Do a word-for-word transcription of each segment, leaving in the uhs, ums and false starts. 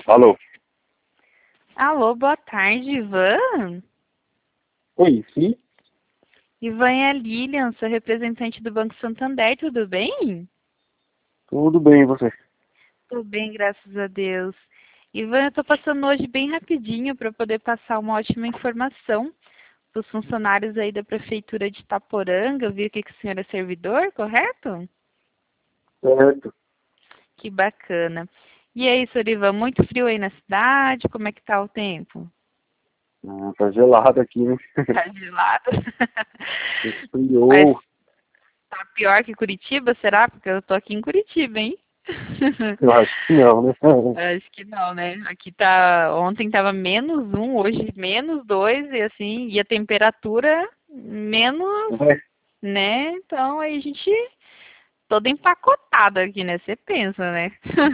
Alô? Alô, boa tarde, Ivan. Oi, sim? Ivan é a Lilian, sou representante do Banco Santander, tudo bem? Tudo bem, e você? Tudo bem, graças a Deus. Ivan, eu estou passando hoje bem rapidinho para poder passar uma ótima informação para os funcionários aí da Prefeitura de Itaporanga. Eu vi aqui que o senhor é servidor, correto? Certo. Que bacana. E aí, senhor Ivan, muito frio aí na cidade? Como é que tá o tempo? Ah, tá gelado aqui, né? Tá gelado? Mas Esfriou. tá pior que Curitiba, será? Porque eu tô aqui em Curitiba, hein? Eu acho que não, né? Acho que não, né? Aqui tá. Ontem tava menos um, hoje menos dois, e assim, e a temperatura menos, É. né? Então aí a gente toda empacotada aqui, né? Você pensa, né?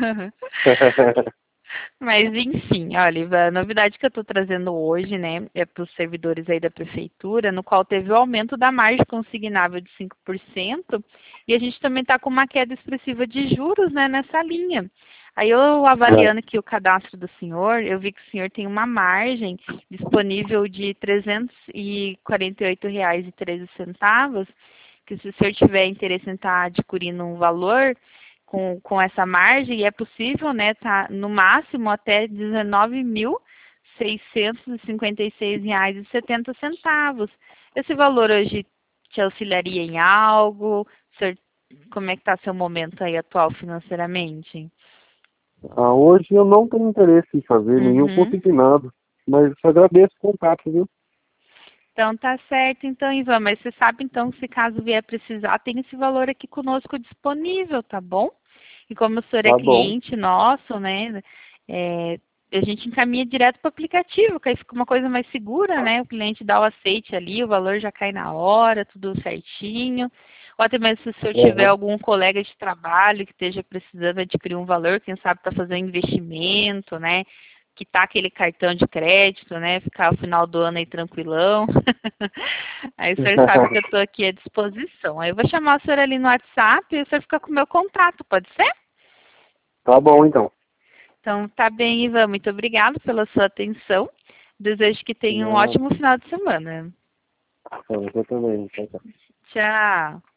Mas enfim, olha, Ivan, a novidade que eu estou trazendo hoje, né, é para os servidores aí da prefeitura, no qual teve o aumento da margem consignável de cinco por cento, e a gente também está com uma queda expressiva de juros, né, nessa linha. Aí eu avaliando aqui o cadastro do senhor, eu vi que o senhor tem uma margem disponível de trezentos e quarenta e oito reais e treze centavos, que se o senhor tiver interesse em estar adquirindo um valor, com, com essa margem, é possível, né, tá no máximo até dezenove mil seiscentos e cinquenta e seis reais e setenta centavos. Esse valor hoje te auxiliaria em algo? Senhor, como é que está seu momento aí atual financeiramente? Ah, hoje eu não tenho interesse em fazer nenhum Uhum. consignado, mas agradeço o contato, viu? Então tá certo, então, Ivan, mas você sabe então que se caso vier precisar, tem esse valor aqui conosco disponível, tá bom? E como o senhor é Tá bom. cliente nosso, né, é, a gente encaminha direto para o aplicativo, que aí fica uma coisa mais segura, né? O cliente dá o aceite ali, o valor já cai na hora, tudo certinho. Ou até mesmo se o senhor tiver Aham. algum colega de trabalho que esteja precisando adquirir um valor, quem sabe para fazer um investimento, né? Quitar aquele cartão de crédito, né? Ficar o final do ano aí tranquilão. Aí o senhor sabe que eu estou aqui à disposição. Aí eu vou chamar o senhor ali no WhatsApp e o senhor fica com o meu contato, pode ser? Tá bom, então. Então, tá bem, Ivan. Muito obrigada pela sua atenção. Desejo que tenha um Ah, ótimo final de semana. você também. Tchau, tchau. Tchau.